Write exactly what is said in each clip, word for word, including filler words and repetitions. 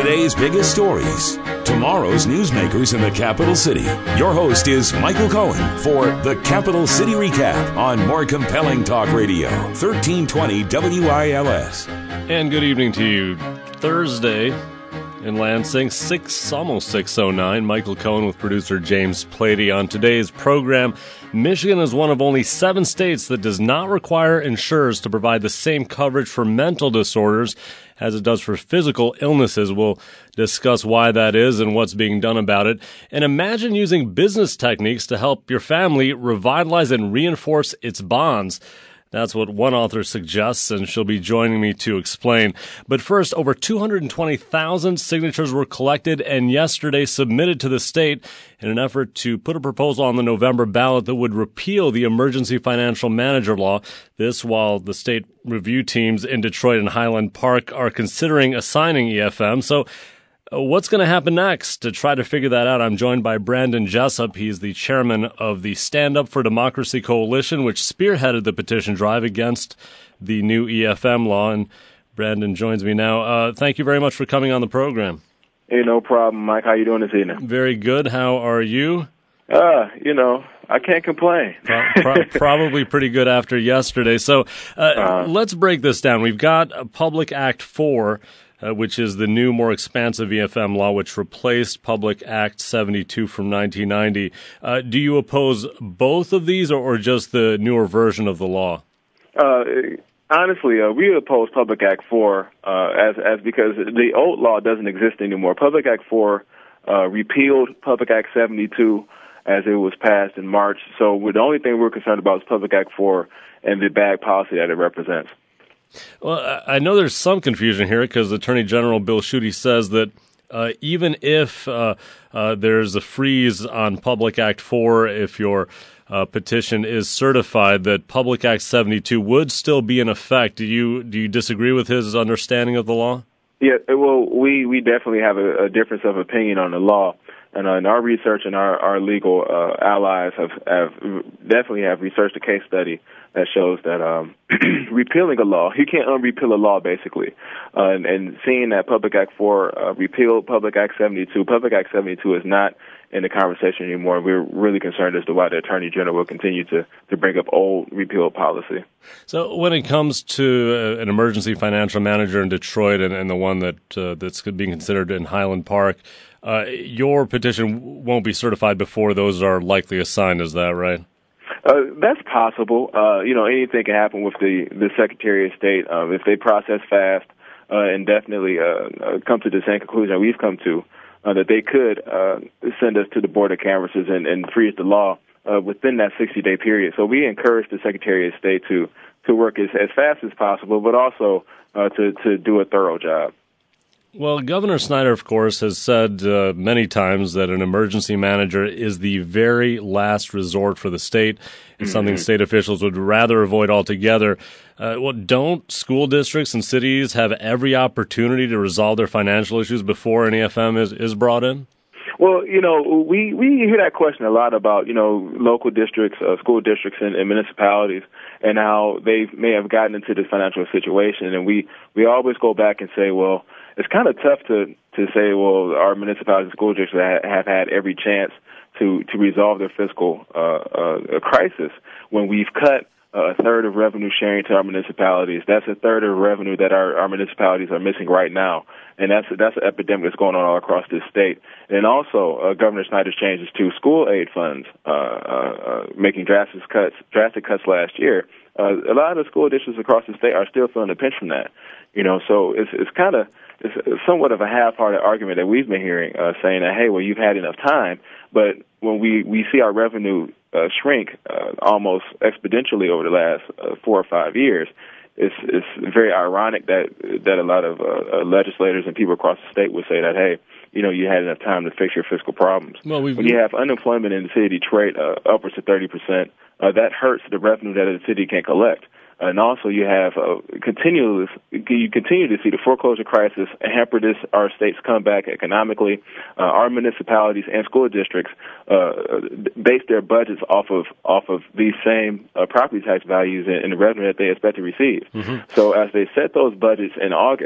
Today's biggest stories, tomorrow's newsmakers in the capital city. Your host is Michael Cohen for the Capital City Recap on More Compelling Talk Radio, thirteen twenty W I L S. And good evening to you. Thursday in Lansing, six, almost six oh nine. Michael Cohen with producer James Plady. On today's program, Michigan is one of only seven states that does not require insurers to provide the same coverage for mental disorders as it does for physical illnesses. We'll discuss why that is and what's being done about it. And imagine using business techniques to help your family revitalize and reinforce its bonds. That's what one author suggests, and she'll be joining me to explain. But first, over two hundred twenty thousand signatures were collected and yesterday submitted to the state in an effort to put a proposal on the November ballot that would repeal the Emergency Financial Manager Law. This while the state review teams in Detroit and Highland Park are considering assigning E F M. So what's going to happen next? To try to figure that out, I'm joined by Brandon Jessup. He's the chairman of the Stand Up for Democracy Coalition, which spearheaded the petition drive against the new E F M law. And Brandon joins me now. Uh, thank you very much for coming on the program. Hey, no problem, Mike. How you doing this evening? Very good. How are you? Uh, you know, I can't complain. pro- pro- probably pretty good after yesterday. So uh, uh, let's break this down. We've got Public Act four, Uh, which is the new, more expansive E F M law, which replaced Public Act seventy-two from nineteen ninety. Uh, do you oppose both of these, or, or just the newer version of the law? Uh, honestly, uh, we oppose Public Act four uh, as as because the old law doesn't exist anymore. Public Act four uh, repealed Public Act seventy-two as it was passed in March. So the only thing we're concerned about is Public Act four and the bad policy that it represents. Well, I know there's some confusion here because Attorney General Bill Schuette says that uh, even if uh, uh, there's a freeze on Public Act four, if your uh, petition is certified, that Public Act seventy-two would still be in effect. Do you do you disagree with his understanding of the law? Yeah, well, we, we definitely have a, a difference of opinion on the law. And uh, in our research and our, our legal uh, allies have, have definitely have researched a case study that shows that um, repealing a law, you can't unrepeal a law, basically. Uh, and, and seeing that Public Act four uh, repealed Public Act seventy-two, Public Act seventy-two is not in the conversation anymore. We're really concerned as to why the Attorney General will continue to, to bring up old repealed policy. So when it comes to uh, an emergency financial manager in Detroit and, and the one that uh, that's being considered in Highland Park, Uh, your petition won't be certified before those are likely assigned, is that right? Uh, that's possible. Uh, you know, anything can happen with the, the Secretary of State. Um, if they process fast uh, and definitely uh, uh, come to the same conclusion we've come to, uh, that they could uh, send us to the Board of Canvassers and, and freeze the law uh, within that sixty-day period. So we encourage the Secretary of State to, to work as, as fast as possible, but also uh, to, to do a thorough job. Well, Governor Snyder, of course, has said uh, many times that an emergency manager is the very last resort for the state. It's mm-hmm. something state officials would rather avoid altogether. Uh, well, don't school districts and cities have every opportunity to resolve their financial issues before an E F M is, is brought in? Well, you know, we, we hear that question a lot about, you know, local districts, uh, school districts and, and municipalities and how they may have gotten into this financial situation. And we, we always go back and say, well, it's kind of tough to, to say, well, our municipalities and school districts have had every chance to, to resolve their fiscal uh, uh, crisis when we've cut a third of revenue sharing to our municipalities. That's a third of revenue that our, our municipalities are missing right now. And that's that's an epidemic that's going on all across this state. And also, uh, Governor Snyder's changes to school aid funds, uh, uh, uh, making drastic cuts, drastic cuts last year. Uh, a lot of the school districts across the state are still feeling the pinch from that. You know, so it's it's kind of it's somewhat of a half-hearted argument that we've been hearing, uh, saying that, hey, well, you've had enough time, but when we, we see our revenue uh, shrink uh, almost exponentially over the last uh, four or five years, it's it's very ironic that that a lot of uh, legislators and people across the state would say that, hey, you know, you had enough time to fix your fiscal problems. Well, when you have unemployment in the city of Detroit uh, upwards of thirty percent, uh, that hurts the revenue that the city can collect. And also, you have uh, continuous. You continue to see the foreclosure crisis hamper this our state's comeback economically. Uh, our municipalities and school districts uh, base their budgets off of off of these same uh, property tax values and, and the revenue that they expect to receive. Mm-hmm. So, as they set those budgets in August,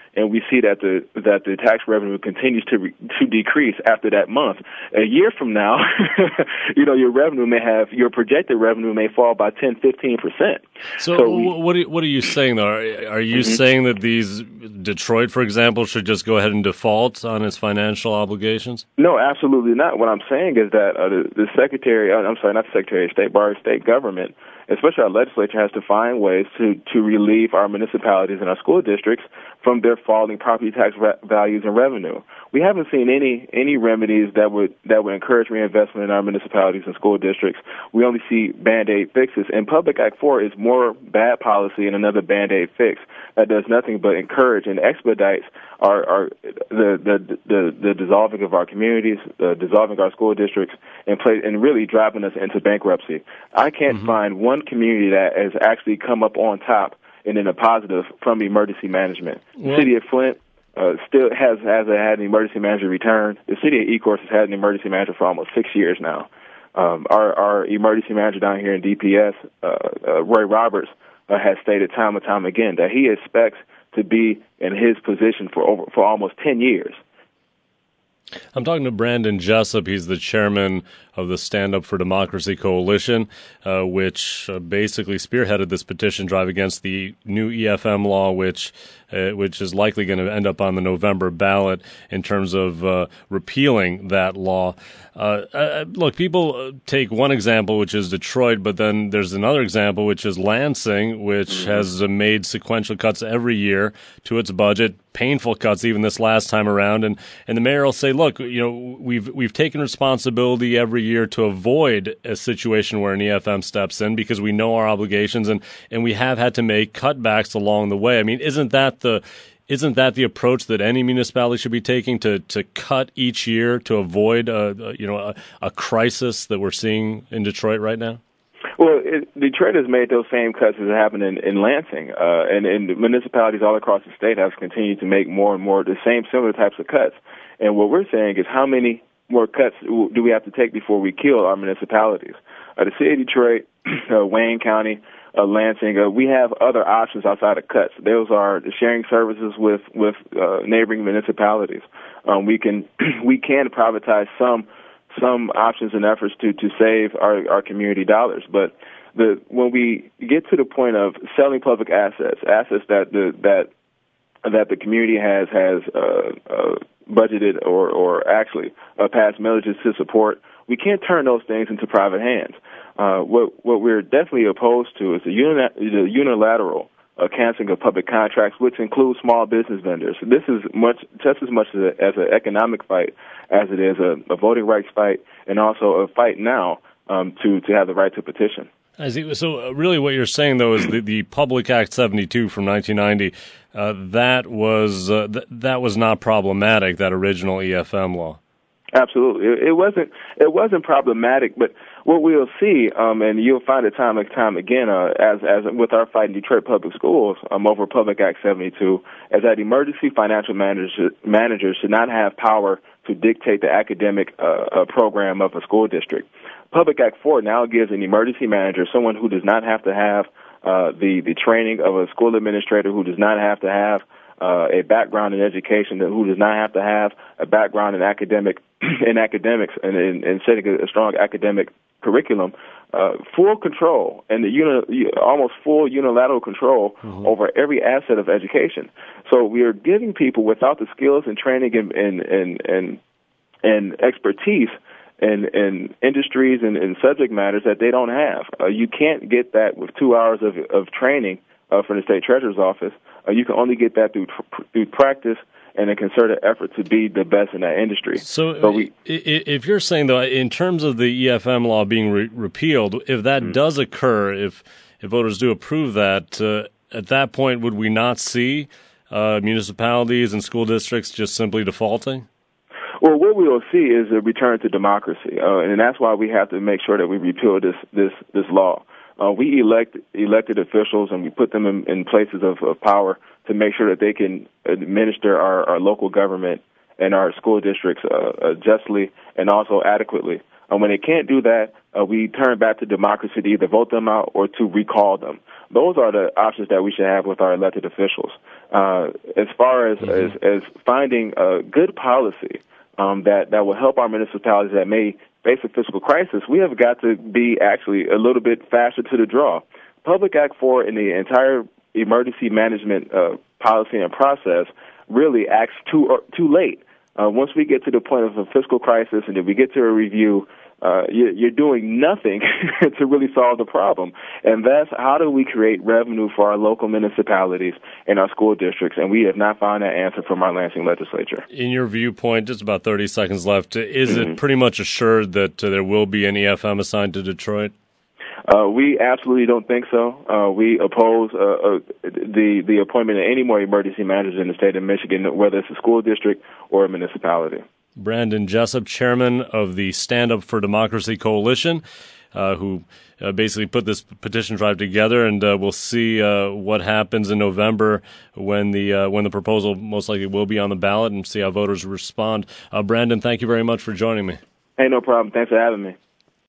and we see that the that the tax revenue continues to re, to decrease after that month. A year from now, you know, your revenue may have your projected revenue may fall by ten, fifteen percent. So, so we, what are, what are you saying though? Are, are you mm-hmm. saying that these Detroit, for example, should just go ahead and default on its financial obligations? No, absolutely not. What I'm saying is that uh, the, the Secretary, I'm sorry, not the Secretary of State, but our state government, especially our legislature, has to find ways to, to relieve our municipalities and our school districts from their falling property tax re- values and revenue. We haven't seen any any remedies that would that would encourage reinvestment in our municipalities and school districts. We only see Band-Aid fixes. And Public Act four is more bad policy and another Band-Aid fix that does nothing but encourage and expedites our, our the, the the the dissolving of our communities, uh, dissolving our school districts, and play, and really driving us into bankruptcy. I can't mm-hmm. find one community that has actually come up on top and in a positive from emergency management. The city of Flint uh, still has has had an emergency manager return. The city of Ecorse has had an emergency manager for almost six years now. Um, our, our emergency manager down here in D P S, uh, uh, Roy Roberts, uh, has stated time and time again that he expects to be in his position for over for almost ten years. I'm talking to Brandon Jessup. He's the chairman of the Stand Up for Democracy Coalition, uh, which uh, basically spearheaded this petition drive against the new E F M law, which uh, which is likely going to end up on the November ballot in terms of uh, repealing that law. Uh, uh, look, people take one example, which is Detroit, but then there's another example, which is Lansing, which mm-hmm. has uh, made sequential cuts every year to its budget, painful cuts even this last time around. And, and the mayor will say, look, you know, we've we've taken responsibility every year to avoid a situation where an E F M steps in because we know our obligations, and, and we have had to make cutbacks along the way. I mean, isn't that the isn't that the approach that any municipality should be taking to, to cut each year to avoid a, a you know a, a crisis that we're seeing in Detroit right now? Well, it, Detroit has made those same cuts as happened in, in Lansing, uh, and, and municipalities all across the state have continued to make more and more the same similar types of cuts. And what we're saying is, how many more cuts do we have to take before we kill our municipalities? Uh, the city of Detroit, uh, Wayne County, uh, Lansing, uh, we have other options outside of cuts. Those are the sharing services with with uh, neighboring municipalities. Um, we can we can privatize some some options and efforts to to save our, our community dollars, but the when we get to the point of selling public assets, assets that the that that the community has has uh, uh, budgeted or or actually uh, passed millages to support, we can't turn those things into private hands. Uh, what what we're definitely opposed to is the, uni- the unilateral uh, canceling of public contracts, which includes small business vendors. This is much just as much as, a, as an economic fight as it is a, a voting rights fight, and also a fight now um, to to have the right to petition. I see. So really what you're saying, though, is the, the Public Act seventy-two from nineteen ninety, uh, that was uh, th- that was not problematic, that original E F M law. Absolutely. It, it wasn't it wasn't problematic, but what we'll see, um, and you'll find it time and time again, uh, as as with our fight in Detroit Public Schools um, over Public Act seventy-two, is that emergency financial managers, managers should not have power to dictate the academic uh, uh, program of a school district. Public Act four now gives an emergency manager, someone who does not have to have uh, the, the training of a school administrator, who does not have to have uh, a background in education, who does not have to have a background in academic in academics and in, in setting a, a strong academic curriculum, uh, full control and the uni, almost full unilateral control mm-hmm. over every asset of education. So we are giving people without the skills and training and and and, and, and expertise in, in industries and, and subject matters that they don't have. Uh, you can't get that with two hours of, of training uh, from the state treasurer's office. Uh, you can only get that through through practice and a concerted effort to be the best in that industry. So, so we, if you're saying, though, in terms of the E F M law being re- repealed, if that mm-hmm. does occur, if if voters do approve that, uh, at that point, would we not see uh, municipalities and school districts just simply defaulting? Well, what we will see is a return to democracy, uh, and that's why we have to make sure that we repeal this this this law. Uh, we elect elected officials, and we put them in, in places of, of power to make sure that they can administer our, our local government and our school districts uh, uh, justly and also adequately. And when they can't do that, uh, we turn back to democracy to either vote them out or to recall them. Those are the options that we should have with our elected officials. uh, as far as, mm-hmm. as, as finding a good policy um, that, that will help our municipalities that may face a fiscal crisis, we have got to be actually a little bit faster to the draw. Public Act four in the entire emergency management uh, policy and process really acts too uh, too late. Uh, once we get to the point of a fiscal crisis and then we get to a review, uh, you're, you're doing nothing to really solve the problem. And that's how do we create revenue for our local municipalities and our school districts, and we have not found that answer from our Lansing legislature. In your viewpoint, just about thirty seconds left, is mm-hmm. it pretty much assured that uh, there will be an E F M assigned to Detroit? Uh, we absolutely don't think so. Uh, we oppose uh, uh, the the appointment of any more emergency managers in the state of Michigan, whether it's a school district or a municipality. Brandon Jessup, chairman of the Stand Up for Democracy Coalition, uh, who uh, basically put this petition drive together, and uh, we'll see uh, what happens in November when the uh, when the proposal most likely will be on the ballot, and see how voters respond. Uh, Brandon, thank you very much for joining me. Hey, no problem. Thanks for having me.